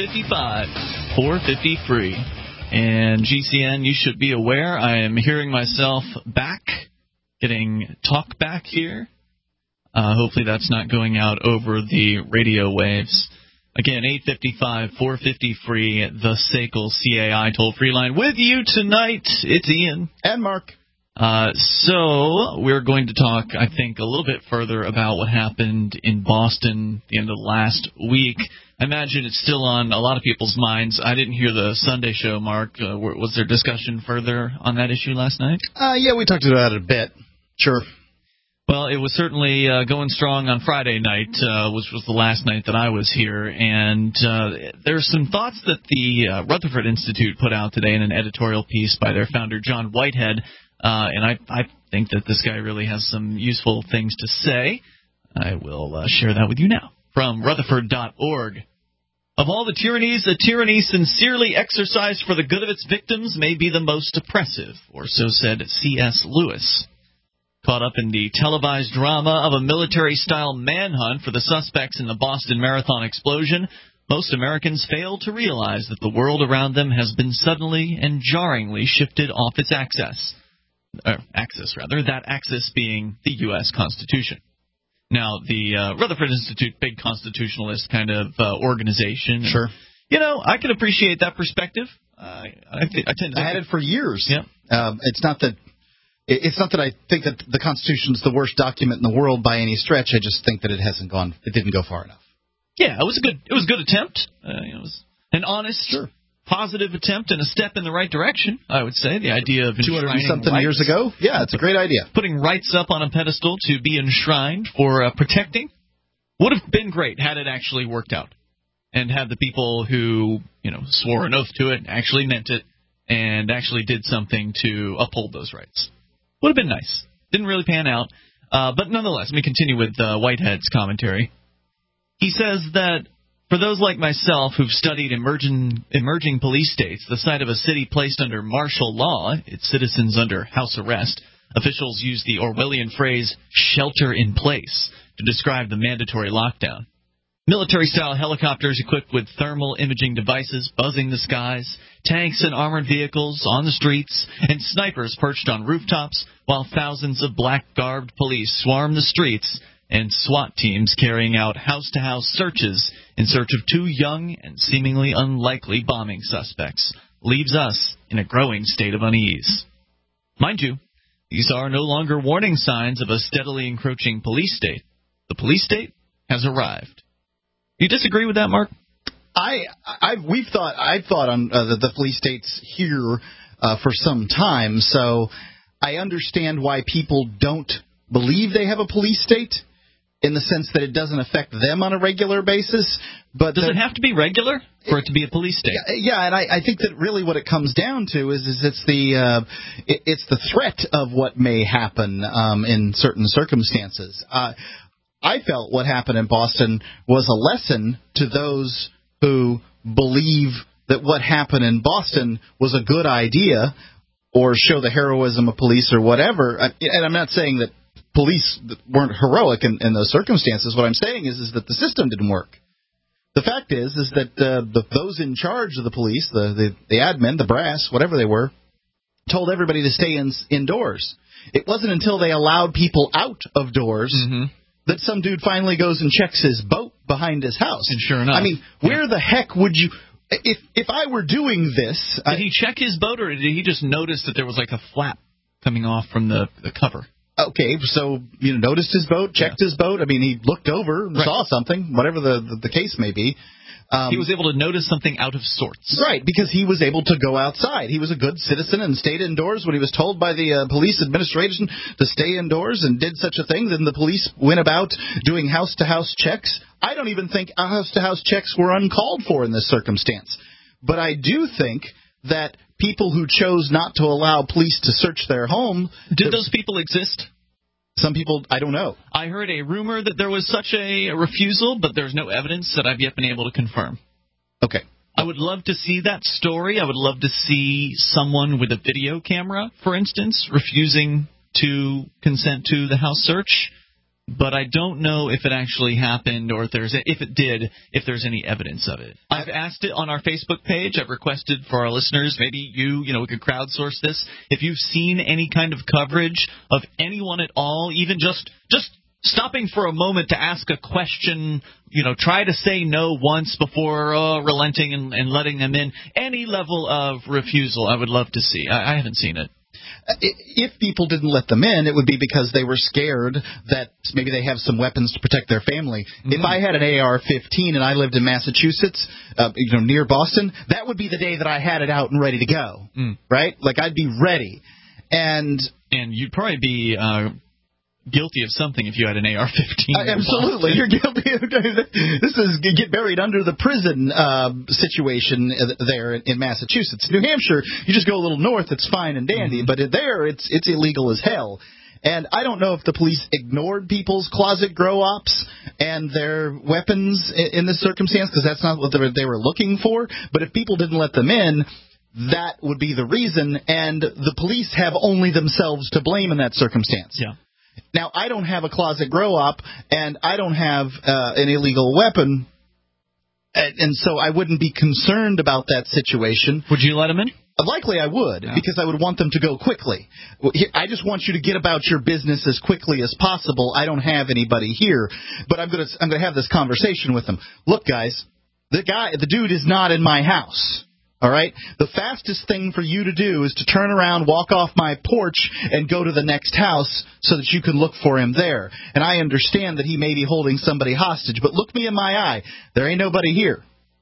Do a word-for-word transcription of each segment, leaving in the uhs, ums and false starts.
fifty-five, four fifty free. And G C N, you should be aware, I am hearing myself back, getting talk back here. Uh, hopefully that's not going out over the radio waves. Again, eight fifty-five, four fifty free, the S A C L C A I toll-free line. With you tonight, it's Ian. And Mark. Uh, so we're going to talk, I think, a little bit further about what happened in Boston the end of last week. I imagine it's still on a lot of people's minds. I didn't hear the Sunday show, Mark. Uh, was there discussion further on that issue last night? Uh, yeah, we talked about it a bit. Sure. Well, it was certainly uh, going strong on Friday night, uh, which was the last night that I was here. And uh, there's some thoughts that the uh, Rutherford Institute put out today in an editorial piece by their founder, John Whitehead. Uh, and I, I think that this guy really has some useful things to say. I will uh, share that with you now from Rutherford dot org. Of all the tyrannies, a tyranny sincerely exercised for the good of its victims may be the most oppressive, or so said C S. Lewis. Caught up in the televised drama of a military-style manhunt for the suspects in the Boston Marathon explosion, most Americans fail to realize that the world around them has been suddenly and jarringly shifted off its axis. Uh, axis, rather, that axis being the U S. Constitution. Now, the uh, Rutherford Institute, big constitutionalist kind of uh, organization. Sure. You know, I can appreciate that perspective. Uh, I, th- I tend to. I had it for years. Yeah. Um, it's not that. It's not that I think that the Constitution is the worst document in the world by any stretch. I just think that it hasn't gone. It didn't go far enough. Yeah, it was a good. It was a good attempt. Uh, it was an honest, sure. positive attempt and a step in the right direction. I would say the idea of two hundred something rights, years ago. Yeah, it's a great idea. Putting rights up on a pedestal to be enshrined for uh, protecting would have been great had it actually worked out, and had the people who you know swore an oath to it actually meant it and actually did something to uphold those rights. Would have been nice. Didn't really pan out. Uh, but nonetheless, let me continue with uh, Whitehead's commentary. He says that for those like myself who've studied emerging, emerging police states, the sight of a city placed under martial law, its citizens under house arrest, officials use the Orwellian phrase shelter in place to describe the mandatory lockdown. Military-style helicopters equipped with thermal imaging devices buzzing the skies, tanks and armored vehicles on the streets, and snipers perched on rooftops, while thousands of black-garbed police swarm the streets, and SWAT teams carrying out house-to-house searches in search of two young and seemingly unlikely bombing suspects, leaves us in a growing state of unease. Mind you, these are no longer warning signs of a steadily encroaching police state. The police state has arrived. You disagree with that, Mark? I, I, we've thought, I've thought on uh, the, the police states here uh, for some time, so I understand why people don't believe they have a police state, in the sense that it doesn't affect them on a regular basis. But does the, it have to be regular for it to be a police state? Yeah, yeah and I, I think that really what it comes down to is, is it's the uh, it, it's the threat of what may happen um, in certain circumstances. Uh, I felt what happened in Boston was a lesson to those who believe that what happened in Boston was a good idea, or show the heroism of police or whatever. And I'm not saying that police weren't heroic in, in those circumstances. What I'm saying is, is that the system didn't work. The fact is, is that uh, the, those in charge of the police, the, the, the admin, the brass, whatever they were, told everybody to stay in, indoors. It wasn't until they allowed people out of doors mm-hmm. that some dude finally goes and checks his boat behind his house. And sure enough. I mean, where yeah. the heck would you... If if I were doing this... Did I, he check his boat, or did he just notice that there was like a flap coming off from the, the cover? Okay, so, you know, noticed his boat, checked yeah. his boat. I mean, he looked over, right. saw something, whatever the, the, the case may be. Um, he was able to notice something out of sorts. Right, because he was able to go outside. He was a good citizen and stayed indoors when he was told by the uh, police administration to stay indoors, and did such a thing. Then the police went about doing house-to-house checks. I don't even think house-to-house checks were uncalled for in this circumstance. But I do think that people who chose not to allow police to search their home... Did those people exist? Some people, I don't know. I heard a rumor that there was such a refusal, but there's no evidence that I've yet been able to confirm. Okay. I would love to see that story. I would love to see someone with a video camera, for instance, refusing to consent to the house search. but I don't know if it actually happened or if there's if it did, if there's any evidence of it. I've asked it on our Facebook page. I've requested for our listeners, maybe you, you know, we could crowdsource this. If you've seen any kind of coverage of anyone at all, even just just stopping for a moment to ask a question, you know, try to say no once before uh, relenting and, and letting them in, any level of refusal, I would love to see. I, I haven't seen it. If people didn't let them in, it would be because they were scared that maybe they have some weapons to protect their family. Mm-hmm. If I had an A R fifteen and I lived in Massachusetts, uh, you know, near Boston, that would be the day that I had it out and ready to go, mm. right? Like, I'd be ready. And and you'd probably be uh, guilty of something if you had an A R fifteen. Uh, absolutely. You're guilty of this is get buried under the prison uh, situation there in Massachusetts. New Hampshire, you just go a little north, it's fine and dandy, mm-hmm. but there it's it's illegal as hell. And I don't know if the police ignored people's closet grow-ops and their weapons in, in this circumstance, because that's not what they were, they were looking for. But if people didn't let them in, that would be the reason, and the police have only themselves to blame in that circumstance. Yeah. Now, I don't have a closet grow-op, and I don't have uh, an illegal weapon, and, and so I wouldn't be concerned about that situation. Would you let them in? Likely I would, yeah. because I would want them to go quickly. I just want you to get about your business as quickly as possible. I don't have anybody here, but I'm going to I'm going to have this conversation with them. Look, guys, the guy, the dude is not in my house. All right? The fastest thing for you to do is to turn around, walk off my porch, and go to the next house so that you can look for him there. And I understand that he may be holding somebody hostage, but look me in my eye. There ain't nobody here.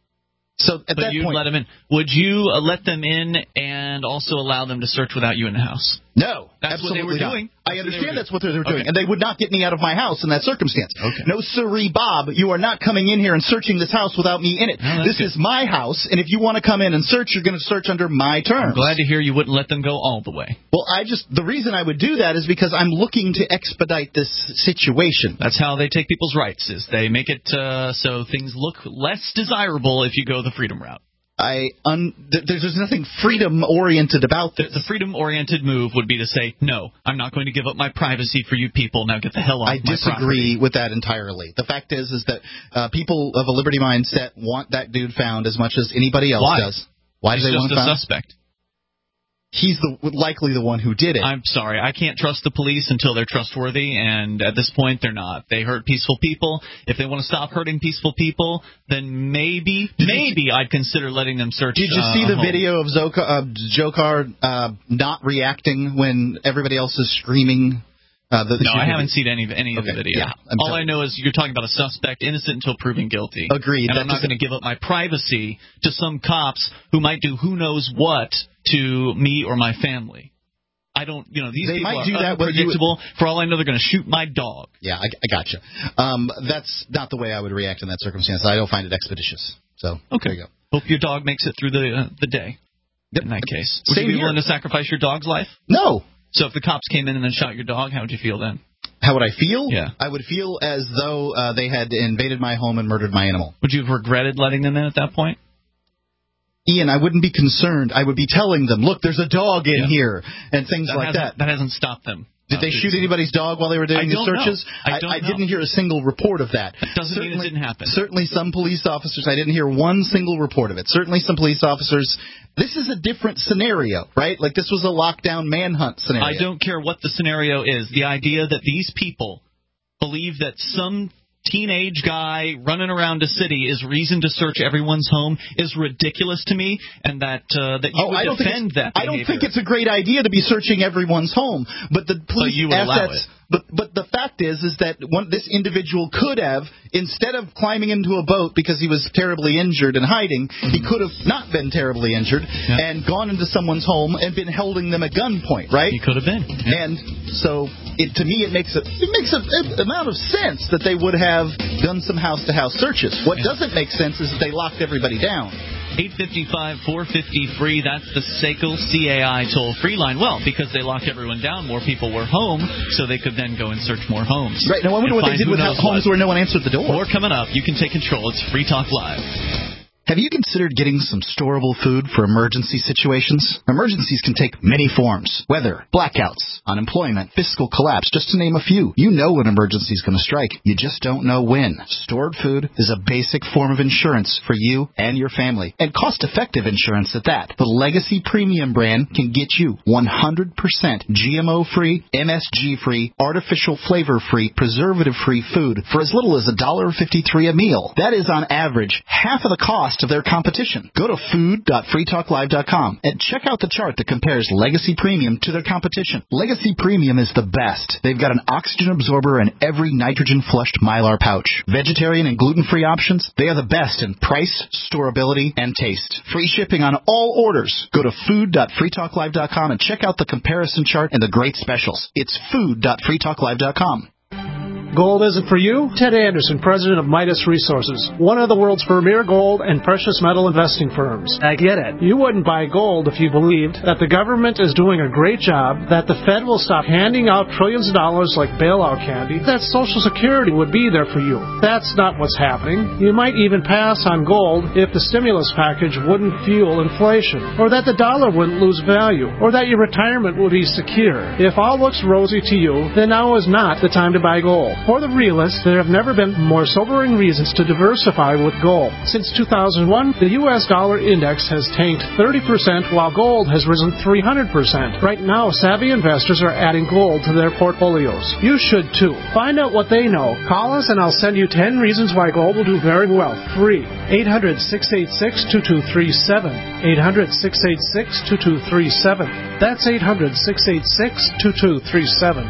So at but that you'd point, let them in. Would you uh, let them in and also allow them to search without you in the house? No, that's absolutely what they were not. doing. I that's understand what that's what they were doing, okay. and they would not get me out of my house in that circumstance. Okay. No, sirree, Bob, you are not coming in here and searching this house without me in it. Oh, this good. is my house, and if you want to come in and search, you're going to search under my terms. I'm glad to hear you wouldn't let them go all the way. Well, I just the reason I would do that is because I'm looking to expedite this situation. That's how they take people's rights, is they make it uh, so things look less desirable if you go the freedom route. I un, th- there's, there's nothing freedom-oriented about this. The, the freedom-oriented move would be to say, no, I'm not going to give up my privacy for you people. Now get the hell off I my property. I disagree with that entirely. The fact is is that uh, people of a liberty mindset want that dude found as much as anybody else Why? does. Why He's do they want just him a found? suspect. He's the likely the one who did it. I'm sorry. I can't trust the police until they're trustworthy, and at this point, they're not. They hurt peaceful people. If they want to stop hurting peaceful people, then maybe, did maybe you, I'd consider letting them search. Did you uh, see the home. video of Zoka, uh, Dzhokhar uh, not reacting when everybody else is screaming? Uh, the, the no, I haven't seen any, any okay, of the video. Yeah, All I know is you're talking about a suspect, innocent until proven guilty. Agreed. And I'm not going to give up my privacy to some cops who might do who knows what to me or my family. I don't, you know, these they people might are do that unpredictable. You... For all I know, they're going to shoot my dog. Yeah, I, I gotcha. Um, that's not the way I would react in that circumstance. I don't find it expeditious. So okay. There you go. Hope your dog makes it through the uh, the day. Yep. In that case, would Same you be here. willing to sacrifice your dog's life? No. So if the cops came in and then shot your dog, how would you feel then? How would I feel? Yeah. I would feel as though uh, they had invaded my home and murdered my animal. Would you have regretted letting them in at that point? Ian, I wouldn't be concerned. I would be telling them, look, there's a dog in yeah. here, and things that like that. That hasn't stopped them. Did they shoot anybody's dog while they were doing I the don't searches? Know. I, don't I, I know. didn't hear a single report of that. That doesn't certainly, mean it didn't happen. Certainly some police officers, I didn't hear one single report of it. Certainly some police officers, this is a different scenario, right? Like this was a lockdown manhunt scenario. I don't care what the scenario is. The idea that these people believe that some teenage guy running around a city is reason to search everyone's home is ridiculous to me, and that uh, that you oh, would I don't defend think that I don't think it's a great idea to be searching everyone's home, but the police but you would allow assets. it. But but the fact is is that one, this individual could have, instead of climbing into a boat because he was terribly injured and hiding, mm-hmm. he could have not been terribly injured yeah. and gone into someone's home and been holding them at gunpoint, right? He could have been. Yeah. And so it to me it makes a it makes a, a amount of sense that they would have done some house to house searches. What yeah. doesn't make sense is that they locked everybody down. eight five five, four five zero, free. That's the S A C L C A I toll-free line. Well, because they locked everyone down, more people were home, so they could then go and search more homes. Right. Now, I wonder what they did with homes what. where no one answered the door. More coming up. You can take control. It's Free Talk Live. Have you considered getting some storable food for emergency situations? Emergencies can take many forms. Weather, blackouts, unemployment, fiscal collapse, just to name a few. You know when an emergency is going to strike. You just don't know when. Stored food is a basic form of insurance for you and your family, and cost-effective insurance at that. The Legacy Premium brand can get you one hundred percent G M O-free, M S G-free, artificial flavor-free, preservative-free food for as little as one dollar fifty-three a meal. That is, on average, half of the cost of their competition. Go to food dot free talk live dot com and check out the chart that compares Legacy Premium to their competition. Legacy Premium is the best. They've got an oxygen absorber in every nitrogen-flushed Mylar pouch. Vegetarian and gluten-free options, they are the best in price, storability, and taste. Free shipping on all orders. Go to food dot free talk live dot com and check out the comparison chart and the great specials. It's food dot free talk live dot com. Gold isn't for you? Ted Anderson, president of Midas Resources, one of the world's premier gold and precious metal investing firms. I get it. You wouldn't buy gold if you believed that the government is doing a great job, that the Fed will stop handing out trillions of dollars like bailout candy, that Social Security would be there for you. That's not what's happening. You might even pass on gold if the stimulus package wouldn't fuel inflation, or that the dollar wouldn't lose value, or that your retirement would be secure. If all looks rosy to you, then now is not the time to buy gold. For the realists, there have never been more sobering reasons to diversify with gold. Since two thousand one, the U S dollar index has tanked thirty percent while gold has risen three hundred percent. Right now, savvy investors are adding gold to their portfolios. You should too. Find out what they know. Call us and I'll send you ten reasons why gold will do very well. Free. eight hundred, six eight six, two two three seven. eight hundred, six eight six, two two three seven. That's eight hundred, six eight six, two two three seven.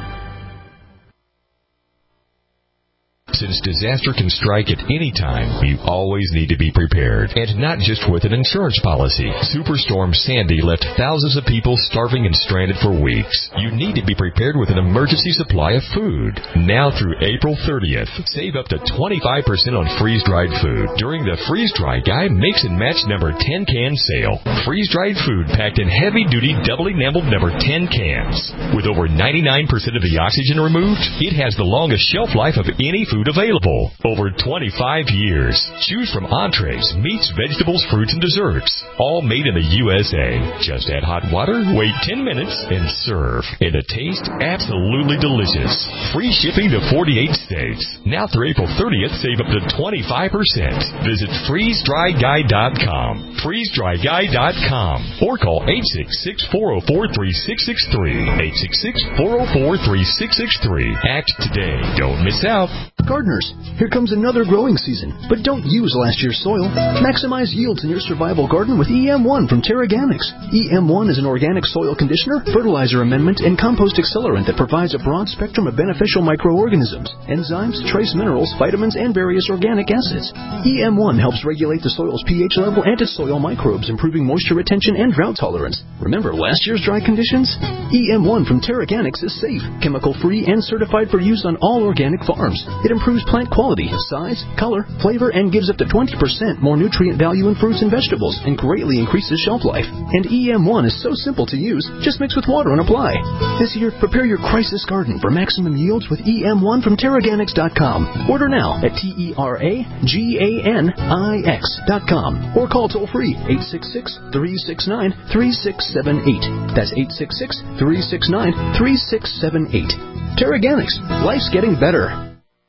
Since disaster can strike at any time, you always need to be prepared. And not just with an insurance policy. Superstorm Sandy left thousands of people starving and stranded for weeks. You need to be prepared with an emergency supply of food. Now through April thirtieth, save up to twenty-five percent on freeze-dried food during the Freeze Dry Guy Mix and Match number ten can sale. Freeze-dried food packed in heavy-duty double-enameled number ten cans. With over ninety-nine percent of the oxygen removed, it has the longest shelf life of any food available. Over twenty-five years. Choose from entrees, meats, vegetables, fruits, and desserts. All made in the U S A. Just add hot water, wait ten minutes, and serve. And a taste absolutely delicious. Free shipping to forty-eight states. Now through April thirtieth, save up to twenty-five percent. Visit freeze dry guy dot com. freeze dry guy dot com. Or call eight six six, four oh four, three six six three. eight six six, four oh four, three six six three. Act today. Don't miss out. Gardeners, here comes another growing season, but don't use last year's soil. Maximize yields in your survival garden with E M one from Terraganics. E M one is an organic soil conditioner, fertilizer amendment, and compost accelerant that provides a broad spectrum of beneficial microorganisms, enzymes, trace minerals, vitamins, and various organic acids. E M one helps regulate the soil's pH level and its soil microbes, improving moisture retention and drought tolerance. Remember last year's dry conditions? E M one from Terraganics is safe, chemical-free, and certified for use on all organic farms. It improves plant quality, size, color, flavor, and gives up to twenty percent more nutrient value in fruits and vegetables, and greatly increases shelf life. And E M one is so simple to use, just mix with water and apply. This year, prepare your crisis garden for maximum yields with E M one from Terraganics dot com. Order now at T E R A G A N I X dot com or call toll-free eight six six, three six nine, three six seven eight. That's eight six six, three six nine, three six seven eight. Terraganics. Life's getting better.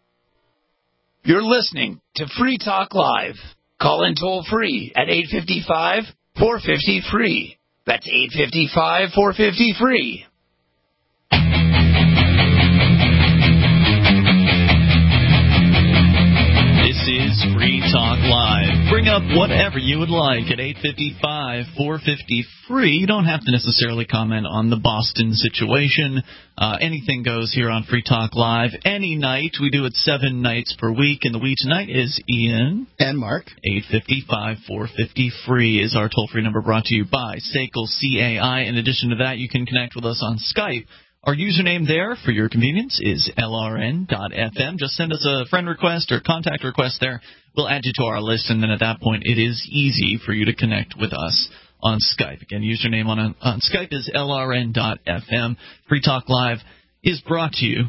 You're listening to Free Talk Live. Call in toll-free at eight five five, four five zero, free. That's eight five five, four five zero, free. This is Free Talk Live. Bring up whatever you would like at eight five five, four five zero, free. You don't have to necessarily comment on the Boston situation. Uh, anything goes here on Free Talk Live. Any night. We do it seven nights per week. And the we tonight is Ian. And Mark. eight five five, four five zero, free is our toll-free number, brought to you by S A C L C A I. In addition to that, you can connect with us on Skype. Our username there, for your convenience, is L R N dot F M. Just send us a friend request or contact request there. We'll add you to our list, and then at that point, it is easy for you to connect with us on Skype. Again, username on, on Skype is L R N dot F M. Free Talk Live is brought to you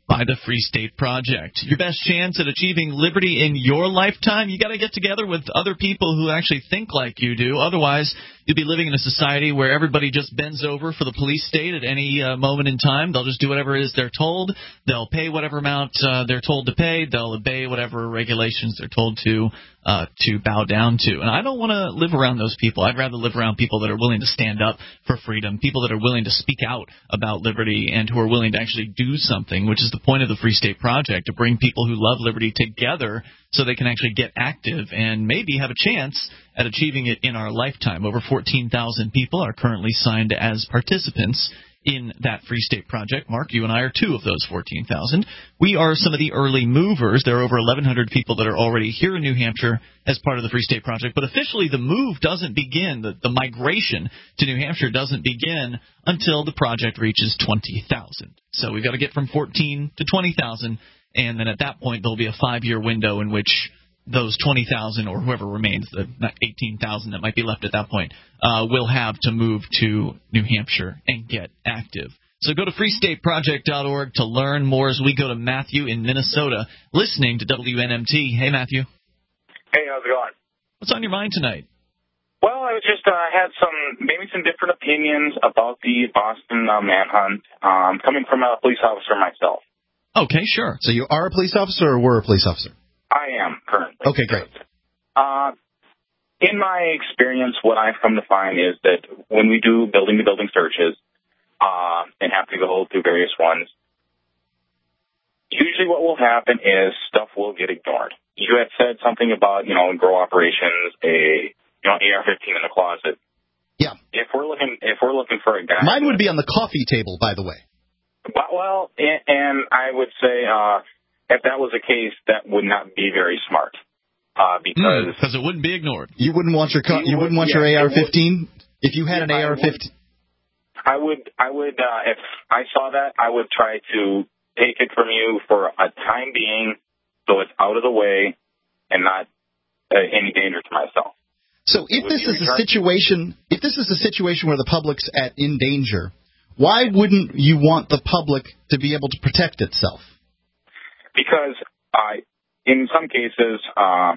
by the Free State Project. Your best chance at achieving liberty in your lifetime, you got to get together with other people who actually think like you do. Otherwise, you'll be living in a society where everybody just bends over for the police state at any uh, moment in time. They'll just do whatever it is they're told. They'll pay whatever amount uh, they're told to pay. They'll obey whatever regulations they're told to uh, to bow down to. And I don't want to live around those people. I'd rather live around people that are willing to stand up for freedom, people that are willing to speak out about liberty and who are willing to actually do something, which is the point of the Free State Project, to bring people who love liberty together so they can actually get active and maybe have a chance at achieving it in our lifetime. Over fourteen thousand people are currently signed as participants in that Free State Project. Mark, you and I are two of those fourteen thousand. We are some of the early movers. There are over eleven hundred people that are already here in New Hampshire as part of the Free State Project. But officially the move doesn't begin, the, the migration to New Hampshire doesn't begin until the project reaches twenty thousand. So we've got to get from fourteen to twenty thousand, and then at that point there'll be a five-year window in which those twenty thousand or whoever remains, the eighteen thousand that might be left at that point, uh, will have to move to New Hampshire and get active. So go to free state project dot org to learn more as we go to Matthew in Minnesota, listening to W N M T. Hey, Matthew. Hey, how's it going? What's on your mind tonight? Well, I was just uh, had some, maybe some different opinions about the Boston uh, manhunt, um, coming from a police officer myself. Okay, sure. So you are a police officer or were a police officer? I am currently. Okay, great. Uh, in my experience, what I've come to find is that when we do building-to-building searches uh, and have to go through various ones, usually what will happen is stuff will get ignored. You had said something about, you know, grow operations, a you know A R fifteen in the closet. Yeah. If we're looking, if we're looking for a guy, mine would be on the coffee table, by the way. But, well, and, and I would say. Uh, If that was the case, that would not be very smart, uh, because because mm, it wouldn't be ignored. You wouldn't want your co- you, you wouldn't want yeah, your A R fifteen if you had yeah, an A R fifteen. I would, I would, uh, if I saw that, I would try to take it from you for a time being, so it's out of the way and not uh, any danger to myself. So if would this is return? a situation, if this is a situation where the public's at in danger, why wouldn't you want the public to be able to protect itself? Because uh, in some cases, uh,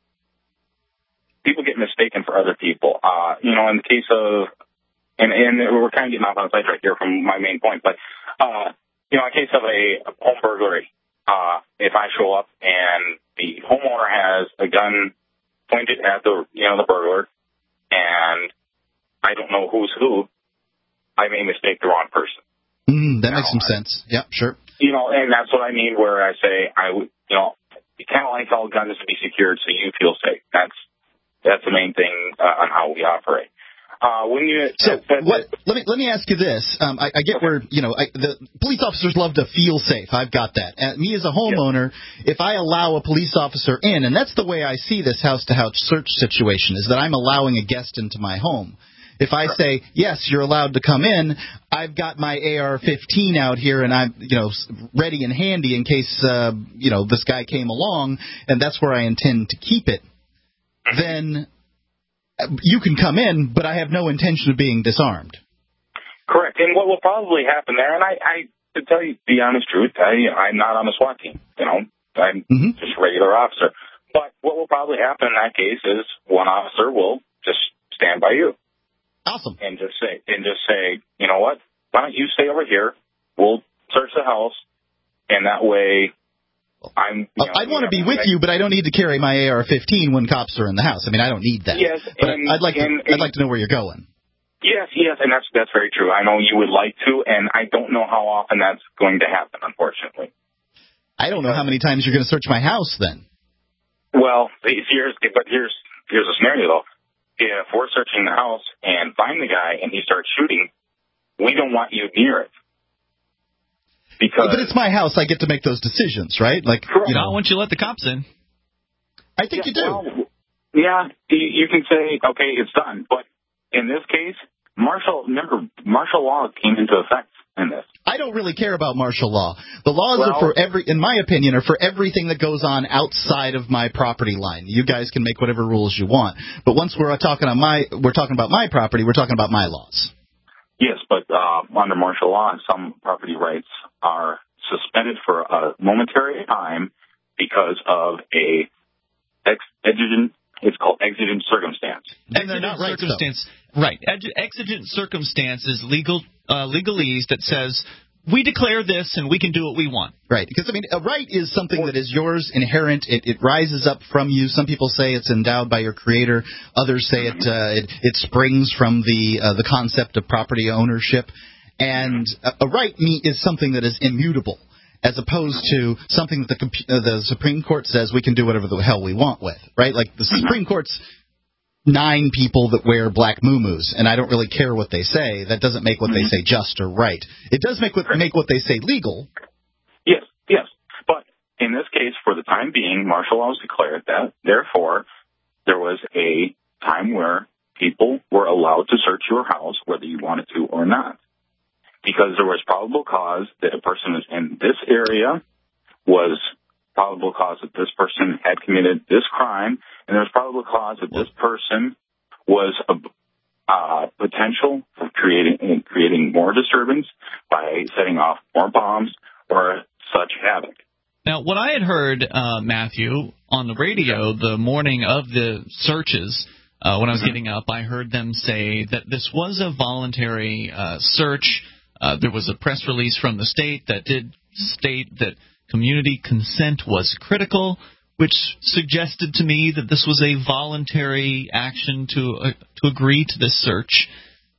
people get mistaken for other people. Uh, you know, in the case of, and, and we're kind of getting off on a side right here from my main point, but, uh, you know, in case of a, a home burglary, uh, if I show up and the homeowner has a gun pointed at the, you know, the burglar, and I don't know who's who, I may mistake the wrong person. Mm, that now, makes some sense. Yeah, sure. You know, and that's what I mean where I say I would, you know, you kind of like all guns to be secured so you feel safe. That's that's the main thing uh, on how we operate. Uh, when you so that, what, let me let me ask you this. Um, I, I get where you know I, the police officers love to feel safe. I've got that. And me as a homeowner, yeah. If I allow a police officer in, and that's the way I see this house-to-house search situation, is that I'm allowing a guest into my home. If I say, yes, you're allowed to come in, I've got my A R fifteen out here and I'm, you know, ready and handy in case, uh, you know, this guy came along, and that's where I intend to keep it, then you can come in, but I have no intention of being disarmed. Correct. And what will probably happen there, and I, I to tell you the honest truth, I, I'm not on the SWAT team, you know, I'm mm-hmm. just a regular officer. But what will probably happen in that case is one officer will just stand by you. Awesome. And just say, and just say, you know what? Why don't you stay over here? We'll search the house, and that way, I'm. You know, I'd want to be with you, but I don't need to carry my A R fifteen when cops are in the house. I mean, I don't need that. Yes, but and, I'd like to. and, I'd like to know where you're going. Yes, yes, and that's that's very true. I know you would like to, and I don't know how often that's going to happen. Unfortunately, I don't know how many times you're going to search my house then. Well, here's but here's here's a scenario though. If we're searching the house and find the guy and he starts shooting, we don't want you near it. Because but it's my house. I get to make those decisions, right? Like, correct. You know, not once you let the cops in. I think yeah, you do. Well, yeah, you, you can say, okay, it's done. But in this case, martial, remember, martial law came into effect in this. I don't really care about martial law. The laws well, are for every, in my opinion, are for everything that goes on outside of my property line. You guys can make whatever rules you want, but once we're talking on my, we're talking about my property, we're talking about my laws. Yes, but uh, under martial law, some property rights are suspended for a momentary time because of a ex- exigent, it's called exigent circumstance. And they're not right, circumstance, right. Exigent circumstance is legal uh, legalese that says we declare this and we can do what we want. Right, because, I mean, a right is something that is yours, inherent. It, it rises up from you. Some people say it's endowed by your creator. Others say it uh, it, it springs from the uh, the concept of property ownership. And a, a right is something that is immutable, as opposed to something that the, uh, the Supreme Court says we can do whatever the hell we want with, right? Like the Supreme Court's nine people that wear black muumuus, and I don't really care what they say. That doesn't make what mm-hmm. they say just or right. It does make what make what they say legal. Yes, yes. But in this case, for the time being, martial law was declared that. Therefore, there was a time where people were allowed to search your house, whether you wanted to or not, because there was probable cause that a person was in this area, was probable cause that this person had committed this crime, and there was probable cause that this person was a uh, potential for creating creating more disturbance by setting off more bombs or such havoc. Now, what I had heard, uh, Matthew, on the radio the morning of the searches, uh, when I was mm-hmm. getting up, I heard them say that this was a voluntary uh, search. Uh, there was a press release from the state that did state that community consent was critical, which suggested to me that this was a voluntary action to uh, to agree to this search.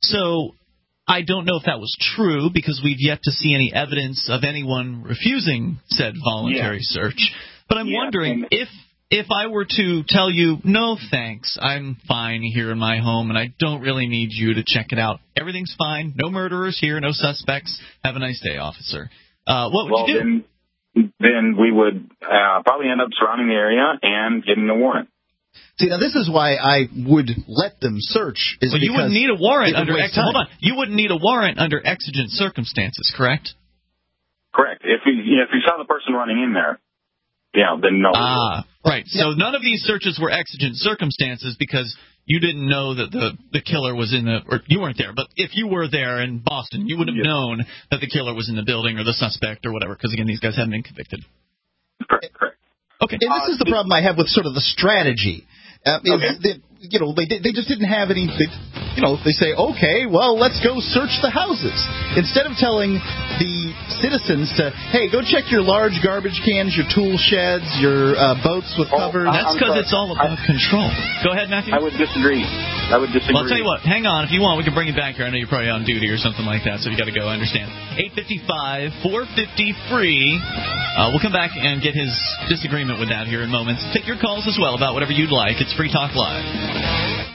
So I don't know if that was true, because we've yet to see any evidence of anyone refusing said voluntary yeah. search. But I'm yeah, wondering if if I were to tell you, no thanks, I'm fine here in my home and I don't really need you to check it out. Everything's fine. No murderers here, no suspects. Have a nice day, officer. Uh, what would well, you do? Then- then we would uh, probably end up surrounding the area and getting a warrant. See, now this is why I would let them search. Is well, you wouldn't need a warrant under ex- hold on. You wouldn't need a warrant under exigent circumstances, correct? Correct. If you, you know, if you saw the person running in there, yeah, then no. Ah, right. So yeah. none of these searches were exigent circumstances because you didn't know that the, the killer was in the – or you weren't there. But if you were there in Boston, you would have yes. known that the killer was in the building or the suspect or whatever, because, again, these guys haven't been convicted. Correct, correct. Okay. And this uh, is the problem I have with sort of the strategy. Uh, is okay. that, you know, they they just didn't have any, they, you know, they say, okay, well, let's go search the houses. Instead of telling the citizens to, hey, go check your large garbage cans, your tool sheds, your uh, boats with oh, covers. That's because it's all about I, control. Go ahead, Matthew. I would disagree. I would disagree. Well, I'll tell you what. Hang on. If you want, we can bring you back here. I know you're probably on duty or something like that, so you got to go. I understand. eight five five, four five zero, free. Uh, we'll come back and get his disagreement with that here in moments. Take your calls as well about whatever you'd like. It's Free Talk Live.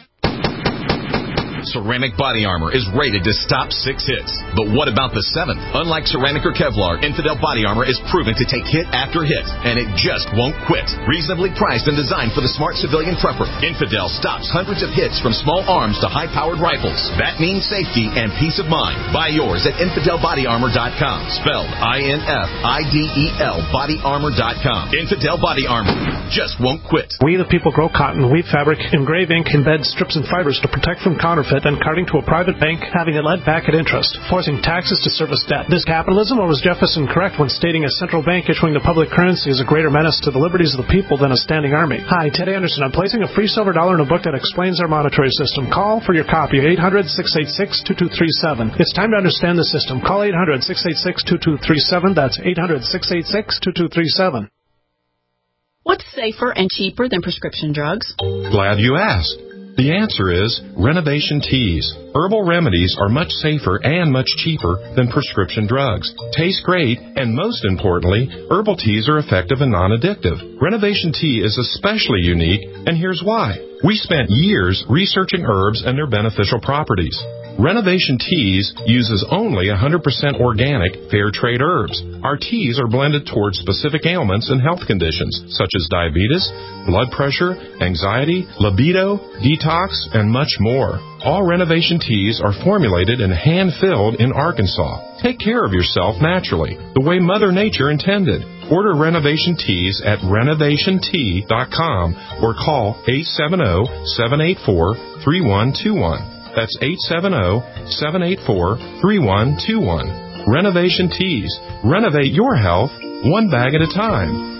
Ceramic Body Armor is rated to stop six hits. But what about the seventh? Unlike ceramic or Kevlar, Infidel Body Armor is proven to take hit after hit, and it just won't quit. Reasonably priced and designed for the smart civilian prepper, Infidel stops hundreds of hits from small arms to high-powered rifles. That means safety and peace of mind. Buy yours at infidel body armor dot com. Spelled I N F I D E L body armor dot com. Infidel Body Armor just won't quit. We the people grow cotton, weave fabric, engrave ink, embed strips and fibers to protect from counterfeit, then carting to a private bank, having it lent back at interest, forcing taxes to service debt. This capitalism, or was Jefferson correct when stating a central bank issuing the public currency is a greater menace to the liberties of the people than a standing army? Hi, Ted Anderson. I'm placing a free silver dollar in a book that explains our monetary system. Call for your copy at eight hundred, six eight six, two two three seven. It's time to understand the system. Call eight hundred, six eight six, two two three seven. That's eight hundred, six eight six, two two three seven. What's safer and cheaper than prescription drugs? Glad you asked. The answer is Renovation Teas. Herbal remedies are much safer and much cheaper than prescription drugs. Taste great, and most importantly, herbal teas are effective and non-addictive. Renovation Tea is especially unique, and here's why. We spent years researching herbs and their beneficial properties. Renovation Teas uses only one hundred percent organic, fair trade herbs. Our teas are blended towards specific ailments and health conditions, such as diabetes, blood pressure, anxiety, libido, detox, and much more. All Renovation Teas are formulated and hand-filled in Arkansas. Take care of yourself naturally, the way Mother Nature intended. Order Renovation Teas at renovation tea dot com or call eight seven zero, seven eight four, three one two one. That's eight seven zero, seven eight four, three one two one. Renovation Teas. Renovate your health one bag at a time.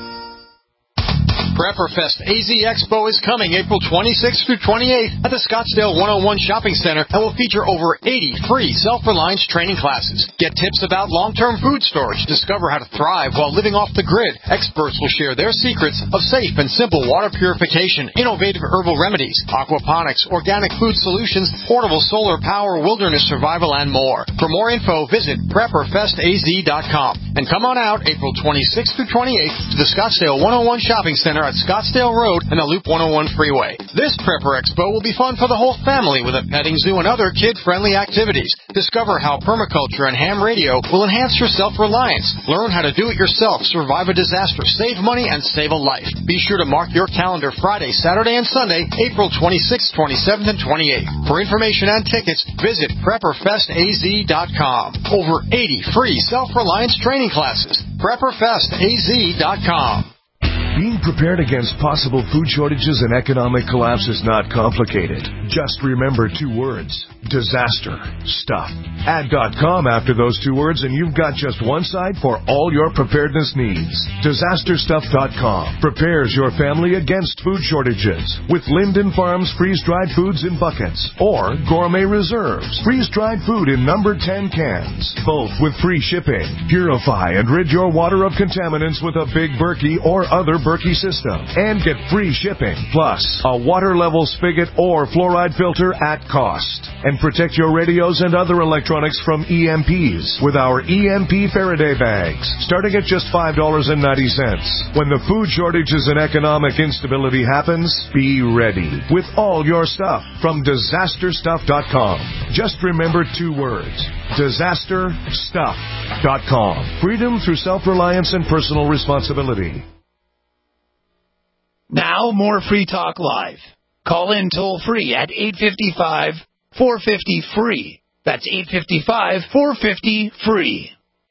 PrepperFest A Z Expo is coming April twenty-sixth through twenty-eighth at the Scottsdale one oh one Shopping Center and will feature over eighty free self-reliance training classes. Get tips about long-term food storage. Discover how to thrive while living off the grid. Experts will share their secrets of safe and simple water purification, innovative herbal remedies, aquaponics, organic food solutions, portable solar power, wilderness survival, and more. For more info, visit prepper fest a z dot com. And come on out April twenty-sixth through twenty-eighth to the Scottsdale one oh one Shopping Center at Scottsdale Road and the Loop one oh one Freeway. This Prepper Expo will be fun for the whole family with a petting zoo and other kid-friendly activities. Discover how permaculture and ham radio will enhance your self-reliance. Learn how to do it yourself, survive a disaster, save money, and save a life. Be sure to mark your calendar Friday, Saturday, and Sunday, April twenty-sixth, twenty-seventh, and twenty-eighth. For information and tickets, visit prepper fest a z dot com. Over eighty free self-reliance training classes. prepper fest a z dot com. Being prepared against possible food shortages and economic collapse is not complicated. Just remember two words: disaster stuff. Add .com after those two words and you've got just one site for all your preparedness needs. disaster stuff dot com prepares your family against food shortages with Linden Farms freeze-dried foods in buckets or Gourmet Reserves freeze-dried food in number ten cans, both with free shipping. Purify and rid your water of contaminants with a Big Berkey or other Berkey system and get free shipping, plus a water level spigot or fluoride filter at cost. And protect your radios and other electronics from E M Ps with our E M P Faraday bags, starting at just five dollars and ninety cents. When the food shortages and economic instability happens, be ready with all your stuff from disaster stuff dot com. Just remember two words: disaster stuff dot com. Freedom through self-reliance and personal responsibility. Now, more Free Talk Live. Call in toll-free at eight five five, four five zero, free. That's eight five five, four five zero, free.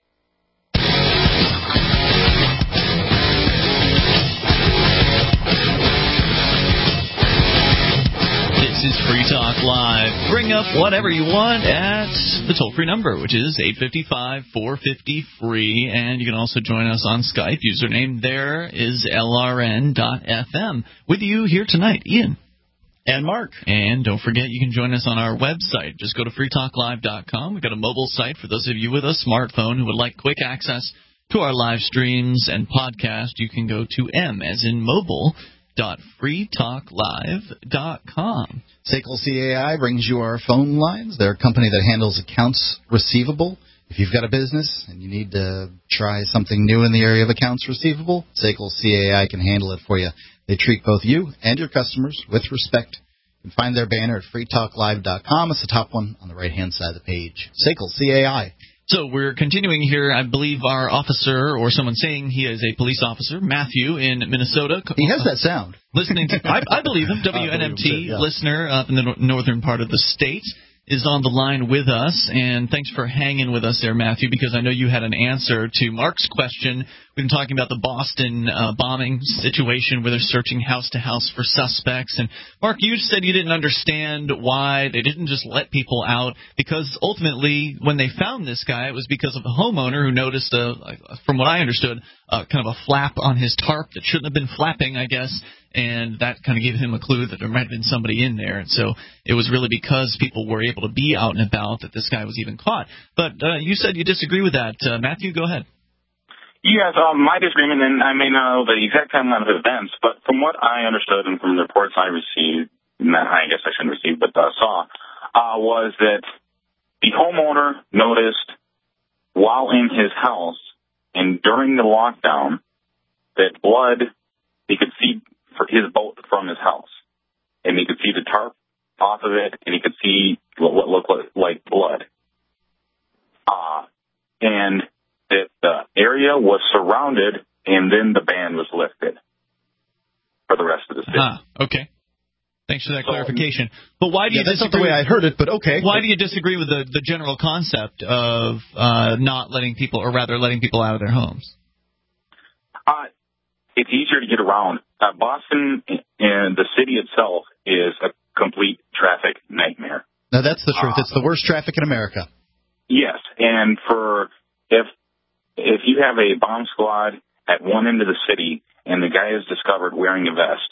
This is Free Talk Live. Bring up whatever you want at the toll-free number, which is eight five five, four five zero, free. And you can also join us on Skype. Username there is L R N dot F M. With you here tonight, Ian. And Mark. And don't forget, you can join us on our website. Just go to free talk live dot com. We've got a mobile site for those of you with a smartphone who would like quick access to our live streams and podcast. You can go to M as in mobile dot free talk live dot com. S A C L C A I brings you our phone lines. They're a company that handles accounts receivable. If you've got a business and you need to try something new in the area of accounts receivable, S A C L C A I can handle it for you. They treat both you and your customers with respect. You can find their banner at free talk live dot com. It's the top one on the right-hand side of the page. S A C L C A I. So we're continuing here. I believe our officer, or someone saying he is a police officer, Matthew in Minnesota. He has that sound. Listening to, I, I believe him, W N M T believe him, yeah. listener up in the no- northern part of the state, is on the line with us. And thanks for hanging with us there, Matthew, because I know you had an answer to Mark's question. We've been talking about the Boston uh, bombing situation where they're searching house to house for suspects. And, Mark, you said you didn't understand why they didn't just let people out, because ultimately when they found this guy, it was because of a homeowner who noticed, a, from what I understood, uh, kind of a flap on his tarp that shouldn't have been flapping, I guess. And that kind of gave him a clue that there might have been somebody in there. And so it was really because people were able to be out and about that this guy was even caught. But uh, you said you disagree with that. Uh, Matthew, go ahead. Yes, um, my disagreement, and I may not know the exact timeline of events, but from what I understood and from the reports I received, not, I guess I shouldn't receive, but uh, saw, uh, was that the homeowner noticed while in his house and during the lockdown that blood, he could see for his boat from his house, and he could see the tarp off of it, and he could see what looked like blood. Uh, and that the area was surrounded, and then the ban was lifted for the rest of the city. Ah, okay. Thanks for that so, clarification. But why do yeah, you that's disagree? not the way I heard it, but okay. Why do you disagree with the, the general concept of uh, not letting people, or rather letting people out of their homes? Uh, it's easier to get around. Uh, Boston and the city itself is a complete traffic nightmare. No, that's the truth. Uh, it's the worst traffic in America. Yes, and for if if you have a bomb squad at one end of the city and the guy is discovered wearing a vest,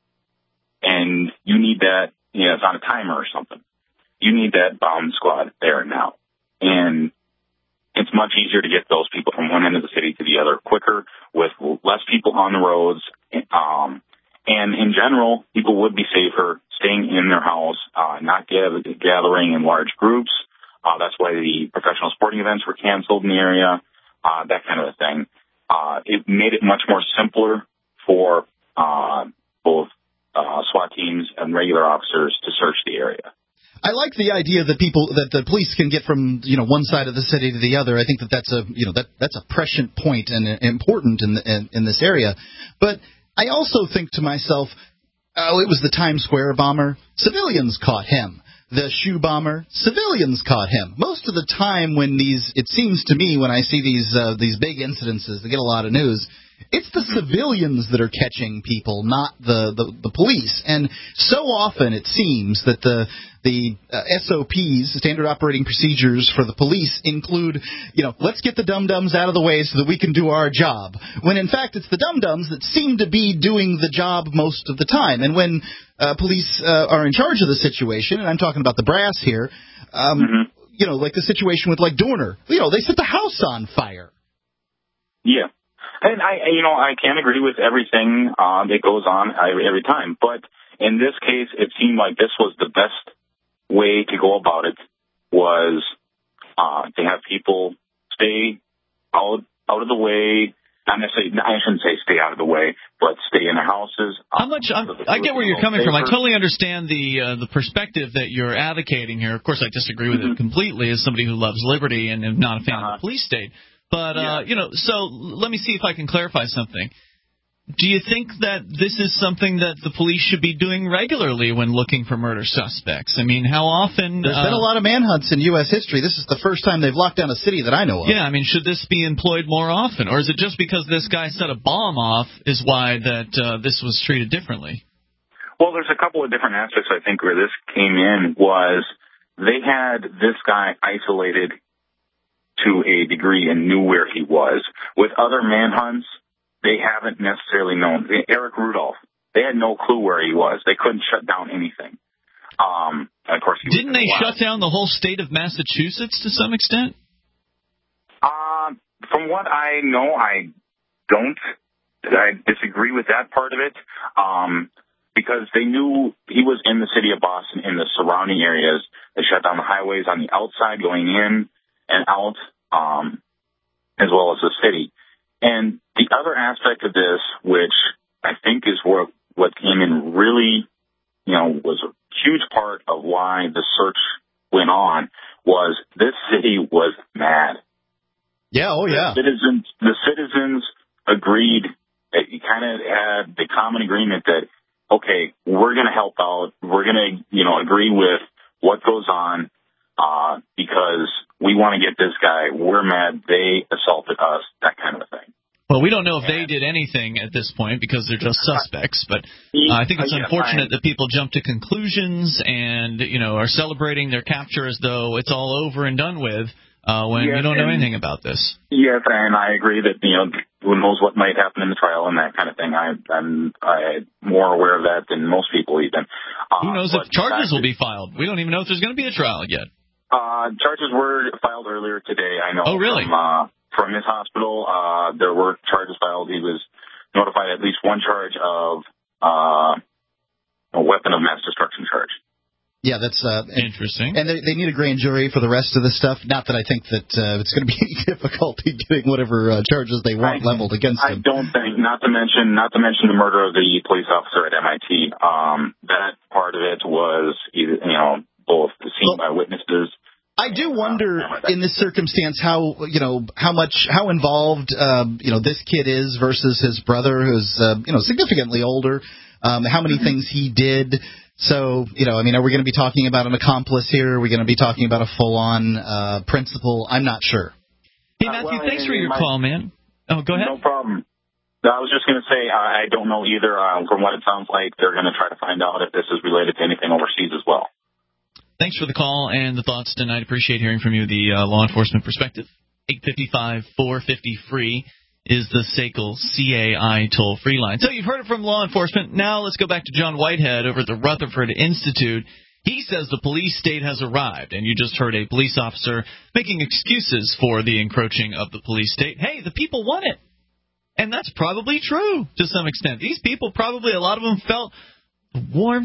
and you need that, you know, it's on a timer or something, you need that bomb squad there now. And it's much easier to get those people from one end of the city to the other quicker with less people on the roads. Um, and in general, people would be safer staying in their house, uh, not gather, gathering in large groups. Uh, that's why the professional sporting events were canceled in the area, uh, that kind of a thing. Uh, it made it much more simpler for uh, both uh, SWAT teams and regular officers to search the area. I like the idea that people that the police can get from you know one side of the city to the other. I think that that's a you know that that's a prescient point and important in the, in, in this area. But I also think to myself, oh, it was the Times Square bomber. Civilians caught him. The shoe bomber, civilians caught him. Most of the time when these, it seems to me when I see these uh, these big incidences that get a lot of news, it's the civilians that are catching people, not the, the, the police. And so often it seems that the the uh, S O Ps, standard operating procedures for the police, include, you know, let's get the dum-dums out of the way so that we can do our job. When in fact it's the dum-dums that seem to be doing the job most of the time. And when uh, police uh, are in charge of the situation, and I'm talking about the brass here, um, mm-hmm. you know, like the situation with like Dorner, you know, they set the house on fire. Yeah. And I, you know, I can't agree with everything uh, that goes on every, every time. But in this case, it seemed like this was the best way to go about it, was uh, to have people stay out out of the way. Not necessarily, I shouldn't say stay out of the way, but stay in their houses. How much? I'm, I get where you're coming from. I totally understand the uh, the perspective that you're advocating here. Of course, I disagree with mm-hmm. it completely as somebody who loves liberty and am not a fan uh-huh. of the police state. But, uh, you know, so let me see if I can clarify something. Do you think that this is something that the police should be doing regularly when looking for murder suspects? I mean, how often... There's uh, been a lot of manhunts in U S history. This is the first time they've locked down a city that I know of. Yeah, I mean, should this be employed more often? Or is it just because this guy set a bomb off is why that uh, this was treated differently? Well, there's a couple of different aspects, I think, where this came in was they had this guy isolated to a degree and knew where he was. With other manhunts, they haven't necessarily known. Eric Rudolph, they had no clue where he was. They couldn't shut down anything. Um, and of course, he didn't they shut down the whole state of Massachusetts to some extent? Uh, from what I know, I don't. I disagree with that part of it, um, because they knew he was in the city of Boston, in the surrounding areas. They shut down the highways on the outside going in and out, um, as well as the city. And the other aspect of this, which I think is where what came in really, you know, was a huge part of why the search went on, was this city was mad. Yeah, oh yeah. The citizens, the citizens agreed, you kind of had the common agreement that, okay, we're going to help out, we're going to, you know, agree with what goes on, uh, because we want to get this guy, we're mad, they assaulted us, that kind of a thing. Well, we don't know if they did anything at this point because they're just suspects, but uh, I think it's unfortunate that people jump to conclusions and, you know, are celebrating their capture as though it's all over and done with uh, when yes, you don't know anything about this. Yes, and I agree that, you know, who knows what might happen in the trial and that kind of thing. I, I'm I'm more aware of that than most people even. Uh, who knows if charges will be filed? We don't even know if there's going to be a trial yet. Uh, charges were filed earlier today, I know. Oh, really? From, uh, from his hospital, uh, there were charges filed. He was notified at least one charge of uh, a weapon of mass destruction charge. Yeah, that's uh, interesting. And they, they need a grand jury for the rest of the stuff. Not that I think that uh, it's going to be any difficulty getting whatever uh, charges they want I, leveled against I them. I don't think. Not to mention, not to mention the murder of the police officer at M I T. Um, that part of it was, either, you know, both seen well, by witnesses. I do wonder in this circumstance how, you know, how much, how involved, um, you know, this kid is versus his brother, who's, uh, you know, significantly older. Um, how many things he did. So, you know, I mean, are we going to be talking about an accomplice here? Are we going to be talking about a full-on uh, principal? I'm not sure. Hey, Matthew, uh, well, thanks for your my, call, man. Oh, go ahead. No problem. I was just going to say, uh, I don't know either. Uh, from what it sounds like, they're going to try to find out if this is related to anything overseas as well. Thanks for the call and the thoughts tonight. Appreciate hearing from you, the uh, law enforcement perspective. eight five five, four five zero, free is the S A C L C A I toll-free line. So you've heard it from law enforcement. Now let's go back to John Whitehead over at the Rutherford Institute. He says the police state has arrived, and you just heard a police officer making excuses for the encroaching of the police state. Hey, the people want it. And that's probably true to some extent. These people probably, a lot of them felt the warmth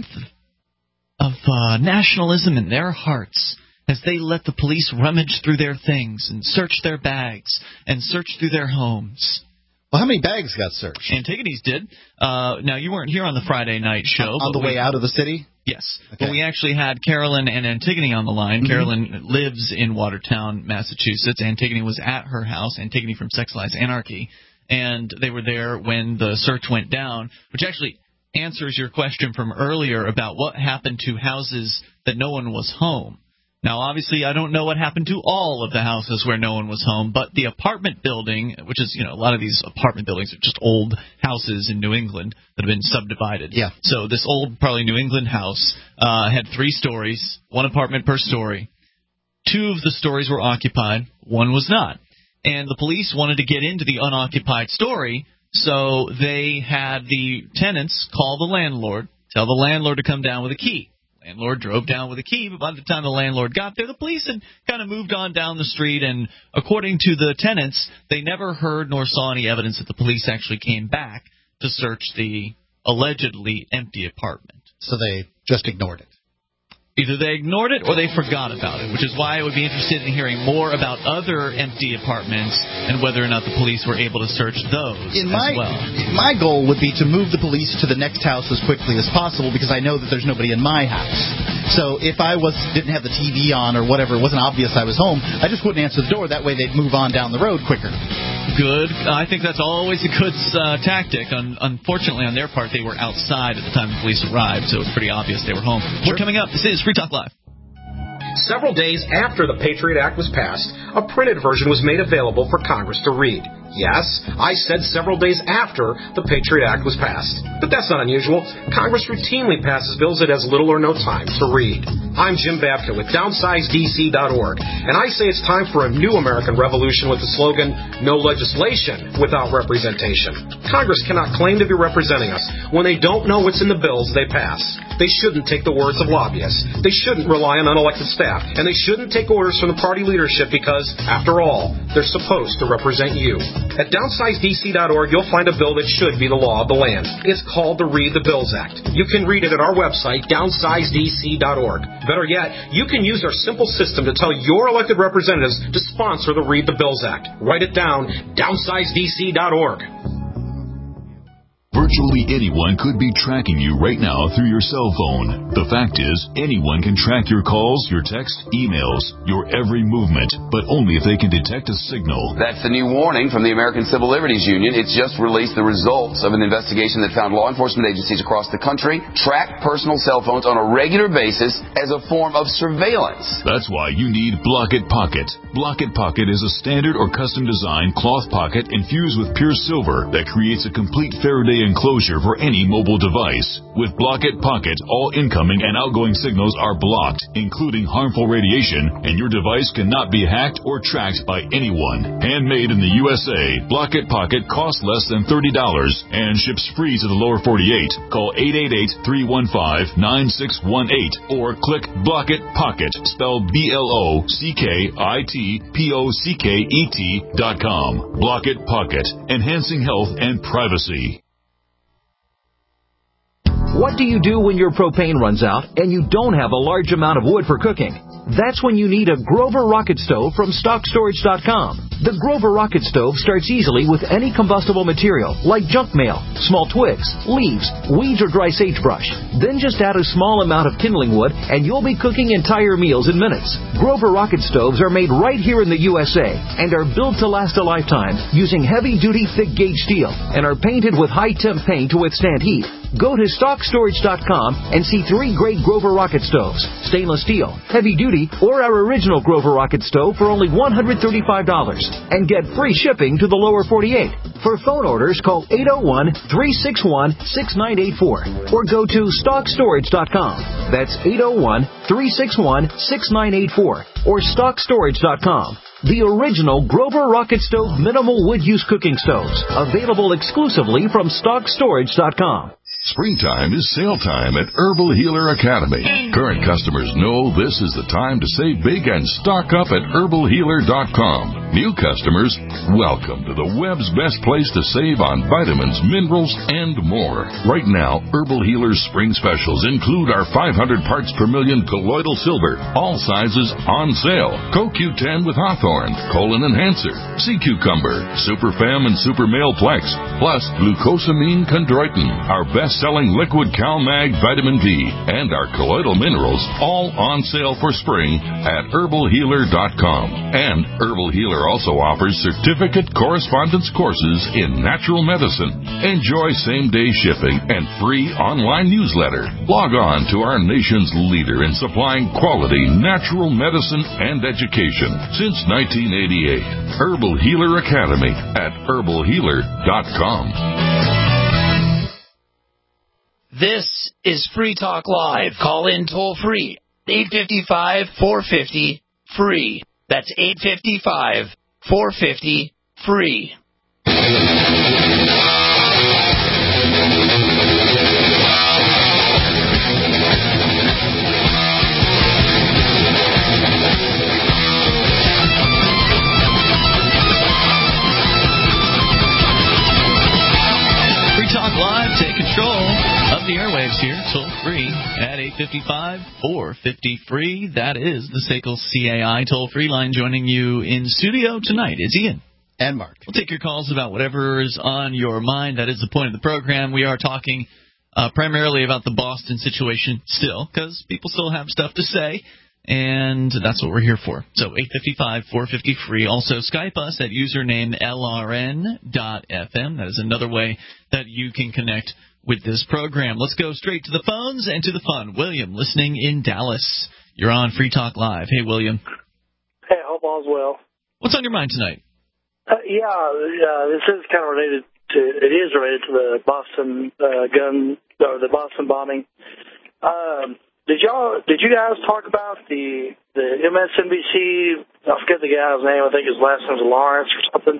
of uh, nationalism in their hearts as they let the police rummage through their things and search their bags and search through their homes. Well, how many bags got searched? Antigone's did. Uh, now, you weren't here on the Friday night show. On, on the way we, out of the city? Yes. Okay. But we actually had Carolyn and Antigone on the line. Mm-hmm. Carolyn lives in Watertown, Massachusetts. Antigone was at her house, Antigone from Sex Lies Anarchy. And they were there when the search went down, which actually answers your question from earlier about what happened to houses that no one was home. Now, obviously, I don't know what happened to all of the houses where no one was home, but the apartment building, which is, you know, a lot of these apartment buildings are just old houses in New England that have been subdivided. Yeah. So this old, probably New England house uh, had three stories, one apartment per story. Two of the stories were occupied, one was not. And the police wanted to get into the unoccupied story, so they had the tenants call the landlord, tell the landlord to come down with a key. Landlord drove down with a key, but by the time the landlord got there, the police had kind of moved on down the street, and according to the tenants, they never heard nor saw any evidence that the police actually came back to search the allegedly empty apartment. So they just ignored it. Either they ignored it or they forgot about it, which is why I would be interested in hearing more about other empty apartments and whether or not the police were able to search those in my, as well. My goal would be to move the police to the next house as quickly as possible because I know that there's nobody in my house. So if I was didn't have the T V on or whatever, it wasn't obvious I was home, I just wouldn't answer the door. That way they'd move on down the road quicker. Good. I think that's always a good uh, tactic. Un- unfortunately, on their part, they were outside at the time the police arrived, so it was pretty obvious they were home. Sure. We're coming up. This is Free Talk Live. Several days after the Patriot Act was passed, a printed version was made available for Congress to read. Yes, I said several days after the Patriot Act was passed. But that's not unusual. Congress routinely passes bills it has little or no time to read. I'm Jim Babka with downsize D C dot org, and I say it's time for a new American revolution with the slogan, no legislation without representation. Congress cannot claim to be representing us when they don't know what's in the bills they pass. They shouldn't take the words of lobbyists. They shouldn't rely on unelected staff. And they shouldn't take orders from the party leadership because, after all, they're supposed to represent you. At downsize D C dot org, you'll find a bill that should be the law of the land. It's called the Read the Bills Act. You can read it at our website, downsize D C dot org. Better yet, you can use our simple system to tell your elected representatives to sponsor the Read the Bills Act. Write it down, downsize D C dot org. Virtually anyone could be tracking you right now through your cell phone. The fact is, anyone can track your calls, your texts, emails, your every movement, but only if they can detect a signal. That's the new warning from the American Civil Liberties Union. It's just released the results of an investigation that found law enforcement agencies across the country track personal cell phones on a regular basis as a form of surveillance. That's why you need Block-It Pocket. Block-It Pocket is a standard or custom-designed cloth pocket infused with pure silver that creates a complete Faraday enclosure for any mobile device. With Block-It Pocket, all incoming and outgoing signals are blocked, including harmful radiation, and your device cannot be hacked or tracked by anyone. Handmade in the U S A, Block-It Pocket costs less than thirty dollars and ships free to the lower forty-eight. Call eight eight eight, three one five, nine six one eight or click Block-It Pocket, spelled B L O C K I T P O C K E T dot com. Block-It Pocket, enhancing health and privacy. What do you do when your propane runs out and you don't have a large amount of wood for cooking? That's when you need a Grover Rocket Stove from stock storage dot com. The Grover Rocket Stove starts easily with any combustible material like junk mail, small twigs, leaves, weeds, or dry sagebrush. Then just add a small amount of kindling wood and you'll be cooking entire meals in minutes. Grover Rocket Stoves are made right here in the U S A and are built to last a lifetime using heavy-duty thick-gauge steel and are painted with high-temp paint to withstand heat. Go to stock storage dot com and see three great Grover rocket stoves, stainless steel, heavy duty, or our original Grover rocket stove for only one hundred thirty-five dollars and get free shipping to the lower forty-eight. For phone orders, call eight oh one, three six one, six nine eight four or go to stock storage dot com. That's eight oh one, three six one, six nine eight four or stock storage dot com. The original Grover Rocket Stove minimal wood use cooking stoves, available exclusively from stock storage dot com. Springtime is sale time at Herbal Healer Academy. Current customers know this is the time to save big and stock up at herbal healer dot com. New customers, welcome to the web's best place to save on vitamins, minerals, and more. Right now, Herbal Healer's spring specials include our five hundred parts per million colloidal silver, all sizes on sale, Co Q ten with Hawthorne, Colon Enhancer, Sea Cucumber, Super Fem and Super Male Plex, plus Glucosamine Chondroitin, our best-selling liquid CalMag Vitamin D, and our colloidal minerals, all on sale for spring at herbal healer dot com. And Herbal Healer also offers certificate correspondence courses in natural medicine. Enjoy same-day shipping and free online newsletter. Log on to our nation's leader in supplying quality natural medicine and education since nineteen eighty-eight. Herbal Healer Academy at herbal healer dot com. This is Free Talk Live. Call in toll free. eight five five, four five zero, free. That's eight five five, four five zero, free. Free Talk Live, take control of the airwaves here, toll free at eight five five, four five zero, free. That is the S A C L C A I toll free line. Joining you in studio tonight is Ian. And Mark. We'll take your calls about whatever is on your mind. That is the point of the program. We are talking uh, primarily about the Boston situation still, because people still have stuff to say, and that's what we're here for. So eight five five, four five zero, free. Also, Skype us at username L R N dot F M. That is another way that you can connect with this program. Let's go straight to the phones and to the fun. William, listening in Dallas. You're on Free Talk Live. Hey, William. Hey, hope all's well. What's on your mind tonight? Uh, yeah, uh, this is kind of related to, it is related to the Boston uh, gun, or the Boston bombing. Um, did y'all, did you guys talk about the, the M S N B C, I forget the guy's name, I think his last name's Lawrence or something?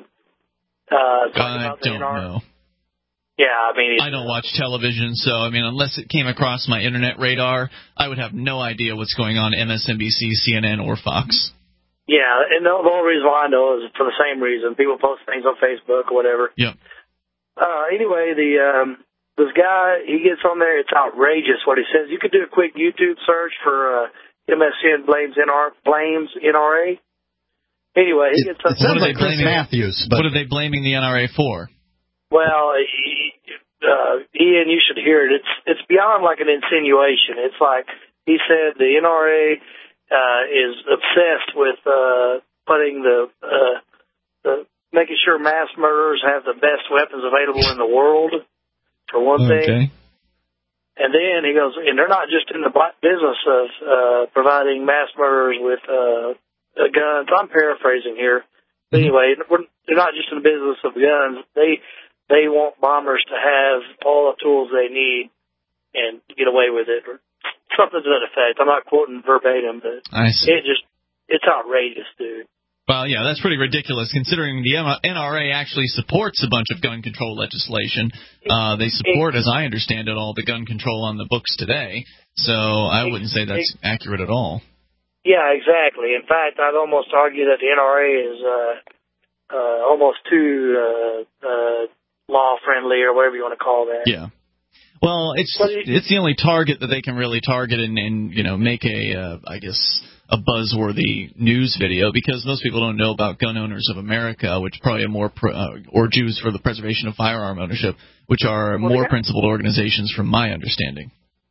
Uh, I don't know. Yeah, I mean... I don't watch television, so, I mean, unless it came across my internet radar, I would have no idea what's going on M S N B C, C N N, or Fox. Yeah, and the, the only reason why I know is for the same reason. People post things on Facebook or whatever. Yep. Uh, anyway, the um, this guy, he gets on there. It's outrageous what he says. You could do a quick YouTube search for uh, M S N blames N R blames N R A. Anyway, he gets it, it sounds like Chris Matthews. But... What are they blaming the N R A for? Well, he, uh, Ian, you should hear it. It's it's beyond like an insinuation. It's like he said the N R A uh, is obsessed with uh, putting the, uh, the making sure mass murderers have the best weapons available in the world, for one okay. thing. And then he goes, and they're not just in the business of uh, providing mass murderers with uh, guns. I'm paraphrasing here. But anyway, we're, they're not just in the business of guns. They they want bombers to have all the tools they need and get away with it, or something to that effect. I'm not quoting verbatim, but I see. it just it's outrageous, dude. Well, yeah, that's pretty ridiculous, considering the N R A actually supports a bunch of gun control legislation. Uh, they support, as I understand it, all the gun control on the books today. So I wouldn't say that's accurate at all. Yeah, exactly. In fact, I'd almost argue that the N R A is uh, uh, almost too uh, uh, law-friendly, or whatever you want to call that. Yeah. Well, it's it's the only target that they can really target and, and you know, make a, uh, I guess, a buzzworthy news video, because most people don't know about Gun Owners of America, which probably are more, pro, uh, or Jews for the Preservation of Firearm Ownership, which are well, more yeah. principled organizations from my understanding.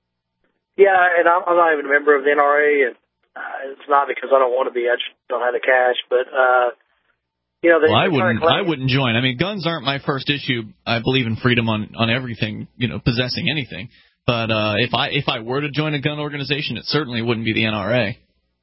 Yeah, and I'm, I'm not even a member of the N R A, and uh, it's not because I don't want to be. I just don't have the cash. But uh, you know, they, well, I they wouldn't. claim, I wouldn't join. I mean, guns aren't my first issue. I believe in freedom on, on everything. You know, possessing anything. But uh, if I if I were to join a gun organization, it certainly wouldn't be the N R A.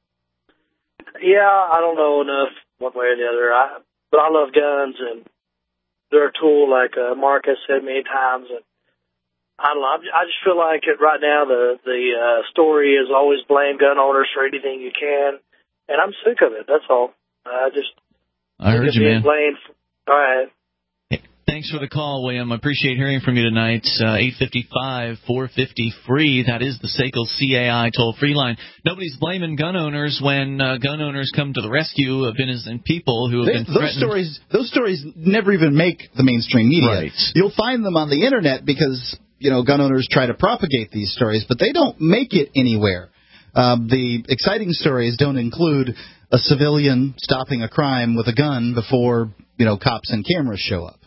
Yeah, I don't know enough one way or the other. I, but I love guns, and they're a tool, like uh, Mark has said many times. And I don't know. I just feel like it right now. The the uh, story is always blame gun owners for anything you can, and I'm sick of it. That's all. I just I heard you, man. Blamed. All right. Thanks for the call, William. I appreciate hearing from you tonight. Uh, eight five five, four five zero, free. That is the S A C L C A I toll-free line. Nobody's blaming gun owners when uh, gun owners come to the rescue of innocent people who have they, been those threatened. Stories, those stories never even make the mainstream media. Right. You'll find them on the Internet because, you know, gun owners try to propagate these stories, but they don't make it anywhere. Um, the exciting stories don't include a civilian stopping a crime with a gun before, you know, cops and cameras show up.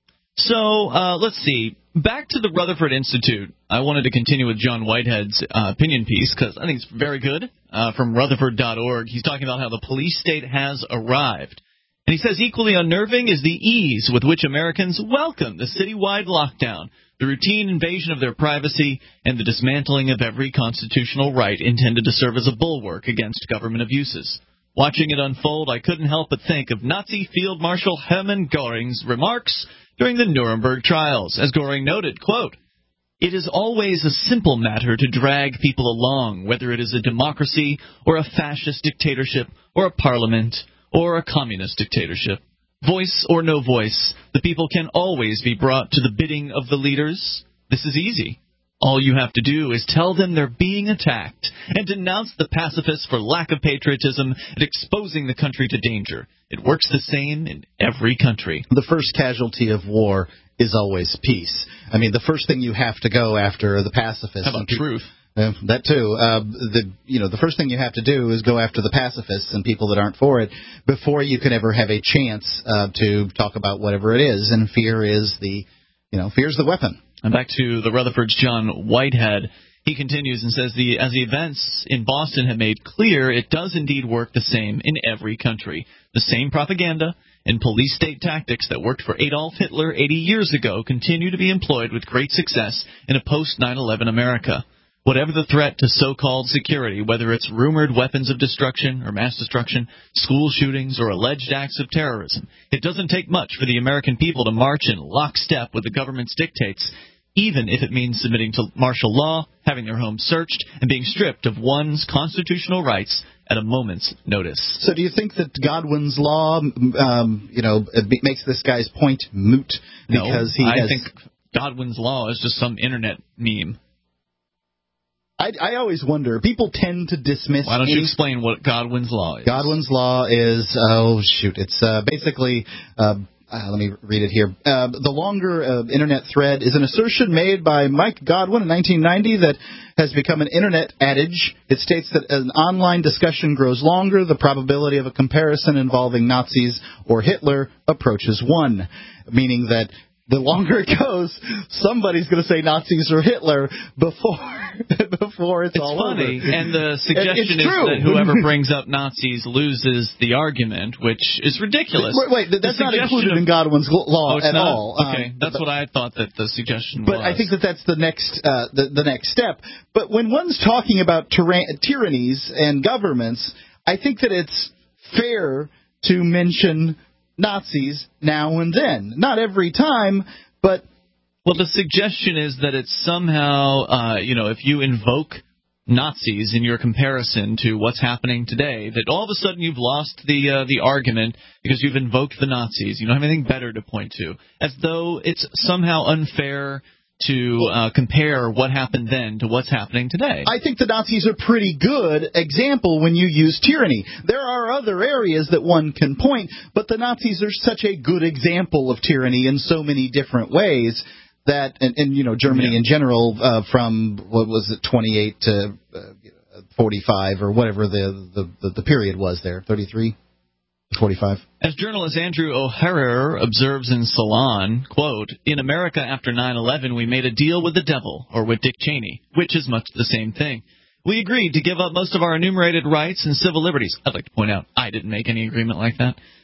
So, uh, let's see. Back to the Rutherford Institute. I wanted to continue with John Whitehead's uh, opinion piece because I think it's very good uh, from Rutherford dot org. He's talking about how the police state has arrived. And he says equally unnerving is the ease with which Americans welcome the citywide lockdown, the routine invasion of their privacy, and the dismantling of every constitutional right intended to serve as a bulwark against government abuses. Watching it unfold, I couldn't help but think of Nazi Field Marshal Hermann Göring's remarks during the Nuremberg trials. As Göring noted, quote, "It is always a simple matter to drag people along, whether it is a democracy or a fascist dictatorship or a parliament or a communist dictatorship. Voice or no voice, the people can always be brought to the bidding of the leaders. This is easy. All you have to do is tell them they're being attacked and denounce the pacifists for lack of patriotism and exposing the country to danger. It works the same in every country." The first casualty of war is always peace. I mean, the first thing you have to go after are the pacifists. How about pe- truth? Uh, that too. Uh, the you know the first thing you have to do is go after the pacifists and people that aren't for it before you can ever have a chance uh, to talk about whatever it is. And fear is the you know fear is the weapon. And back to the Rutherford's John Whitehead. He continues and says, the as the events in Boston have made clear, it does indeed work the same in every country. The same propaganda and police state tactics that worked for Adolf Hitler eighty years ago continue to be employed with great success in a post nine eleven America. Whatever the threat to so-called security, whether it's rumored weapons of destruction or mass destruction, school shootings, or alleged acts of terrorism, it doesn't take much for the American people to march in lockstep with the government's dictates, even if it means submitting to martial law, having their homes searched, and being stripped of one's constitutional rights at a moment's notice. So do you think that Godwin's law, um, you know, makes this guy's point moot because no, he I has... think Godwin's law is just some internet meme. I, I always wonder. People tend to dismiss. Why don't any, you explain what Godwin's law is? Godwin's law is oh shoot, it's uh, basically. Uh, Uh, let me read it here. Uh, the longer uh, internet thread is an assertion made by Mike Godwin in nineteen ninety that has become an internet adage. It states that as an online discussion grows longer, the probability of a comparison involving Nazis or Hitler approaches one, meaning that the longer it goes, somebody's going to say Nazis or Hitler before before it's, it's all funny. over. And the suggestion is that whoever brings up Nazis loses the argument, which is ridiculous. Wait, wait that's not included of, in Godwin's law oh, at not? all. Okay, um, that's but, what I thought that the suggestion but was. But I think that that's the next uh, the, the next step. But when one's talking about tyra- tyrannies and governments, I think that it's fair to mention Nazis now and then. Not every time, but... Well, the suggestion is that it's somehow, uh, you know, if you invoke Nazis in your comparison to what's happening today, that all of a sudden you've lost the uh, the argument because you've invoked the Nazis. You don't have anything better to point to. As though it's somehow unfair to uh, compare what happened then to what's happening today. I think the Nazis are a pretty good example when you use tyranny. There are other areas that one can point, but the Nazis are such a good example of tyranny in so many different ways that, and, and you know, Germany yeah. in general, uh, from, what was it, twenty-eight to uh, forty-five, or whatever the, the, the, the period was there, thirty-three? forty-five. As journalist Andrew O'Hara observes in Salon, quote, "In America after nine eleven, we made a deal with the devil, or with Dick Cheney, which is much the same thing. We agreed to give up most of our enumerated rights and civil liberties." I'd like to point out, I didn't make any agreement like that.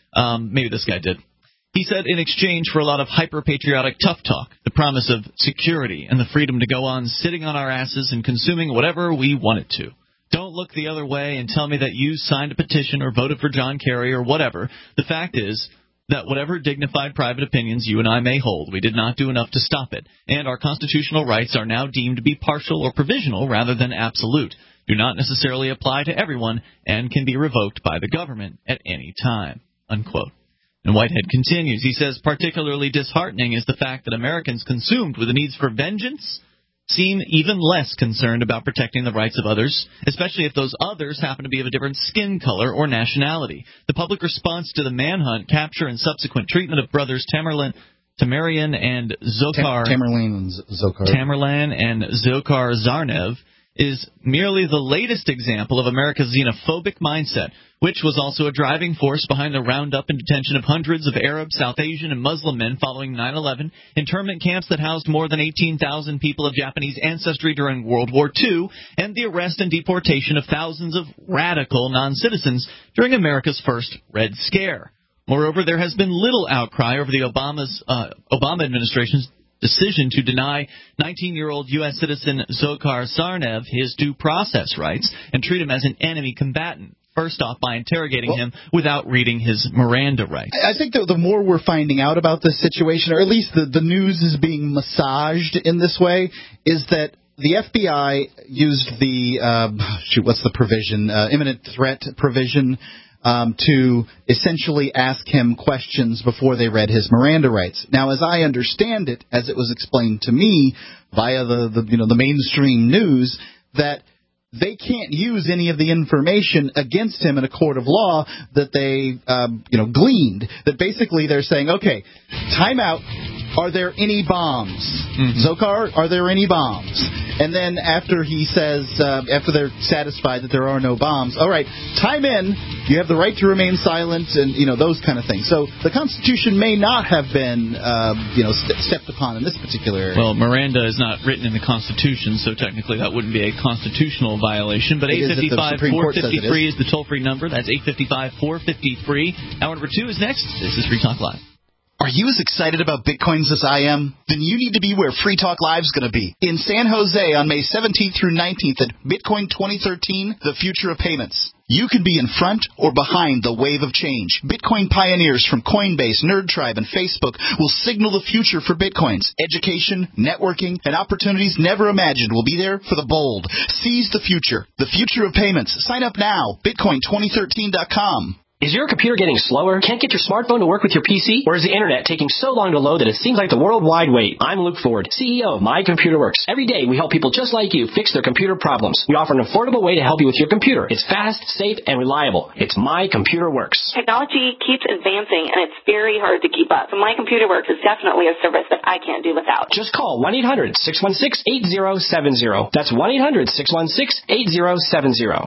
Um, maybe this guy did. He said, in exchange for a lot of hyper-patriotic tough talk, the promise of security and the freedom to go on sitting on our asses and consuming whatever we wanted to. Don't look the other way and tell me that you signed a petition or voted for John Kerry or whatever. The fact is that whatever dignified private opinions you and I may hold, we did not do enough to stop it, and our constitutional rights are now deemed to be partial or provisional rather than absolute, do not necessarily apply to everyone, and can be revoked by the government at any time, unquote. And Whitehead continues. He says, particularly disheartening is the fact that Americans consumed with the needs for vengeance seem even less concerned about protecting the rights of others, especially if those others happen to be of a different skin color or nationality. The public response to the manhunt, capture, and subsequent treatment of brothers Tamerlan, Tamarian and Dzhokhar Tamerlan and Dzhokhar Tamerlan and Dzhokhar Zarnev is merely the latest example of America's xenophobic mindset, which was also a driving force behind the roundup and detention of hundreds of Arab, South Asian, and Muslim men following nine eleven, internment camps that housed more than eighteen thousand people of Japanese ancestry during World War Two, and the arrest and deportation of thousands of radical non-citizens during America's first Red Scare. Moreover, there has been little outcry over the Obama's, uh, Obama administration's decision to deny nineteen-year-old U S citizen Dzhokhar Zarnev his due process rights and treat him as an enemy combatant, first off by interrogating well, him without reading his Miranda rights. I think that the more we're finding out about this situation, or at least the, the news is being massaged in this way, is that the F B I used the, uh, shoot, what's the provision, uh, imminent threat provision, Um, to essentially ask him questions before they read his Miranda rights. Now, as I understand it, as it was explained to me via the, the you know the mainstream news, that they can't use any of the information against him in a court of law that they um, you know gleaned. That basically they're saying, okay, time out. Are there any bombs? Mm-hmm. Dzhokhar, are there any bombs? And then after he says, uh, after they're satisfied that there are no bombs, all right, time in. You have the right to remain silent, and you know those kind of things. So the Constitution may not have been, uh, you know, st- stepped upon in this particular area. Well, Miranda is not written in the Constitution, so technically that wouldn't be a constitutional violation. But eight five five, four five three is the toll-free number. That's eight five five, four five three. Hour number two is next. This is Free Talk Live. Are you as excited about Bitcoins as I am? Then you need to be where Free Talk Live's going to be. In San Jose on May seventeenth through nineteenth at Bitcoin twenty thirteen, The Future of Payments. You can be in front or behind the wave of change. Bitcoin pioneers from Coinbase, NerdTribe, and Facebook will signal the future for Bitcoins. Education, networking, and opportunities never imagined will be there for the bold. Seize the future. The Future of Payments. Sign up now. Bitcoin twenty thirteen dot com. Is your computer getting slower? Can't get your smartphone to work with your P C? Or is the internet taking so long to load that it seems like the worldwide wait? I'm Luke Ford, C E O of My Computer Works. Every day we help people just like you fix their computer problems. We offer an affordable way to help you with your computer. It's fast, safe, and reliable. It's My Computer Works. Technology keeps advancing and it's very hard to keep up. So My Computer Works is definitely a service that I can't do without. Just call one eight hundred, six one six, eight zero seven zero. That's one eight hundred, six one six, eight zero seven zero.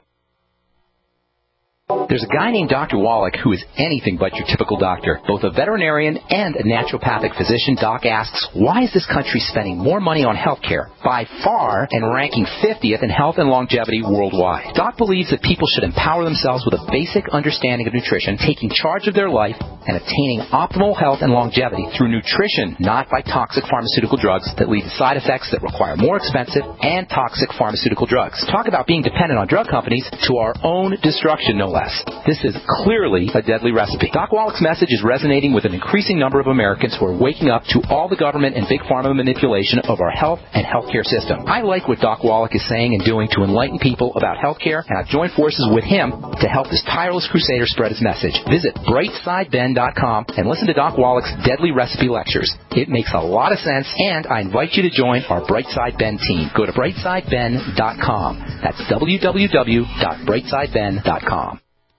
There's a guy named Doctor Wallach who is anything but your typical doctor. Both a veterinarian and a naturopathic physician, Doc asks, why is this country spending more money on health care, by far, and ranking fiftieth in health and longevity worldwide? Doc believes that people should empower themselves with a basic understanding of nutrition, taking charge of their life, and attaining optimal health and longevity through nutrition, not by toxic pharmaceutical drugs that lead to side effects that require more expensive and toxic pharmaceutical drugs. Talk about being dependent on drug companies to our own destruction, no less. This is clearly a deadly recipe. Doc Wallach's message is resonating with an increasing number of Americans who are waking up to all the government and big pharma manipulation of our health and healthcare system. I like what Doc Wallach is saying and doing to enlighten people about healthcare, and I've joined forces with him to help this tireless crusader spread his message. Visit bright side ben dot com and listen to Doc Wallach's deadly recipe lectures. It makes a lot of sense, and I invite you to join our Brightside Ben team. Go to bright side ben dot com. That's w w w dot bright side ben dot com.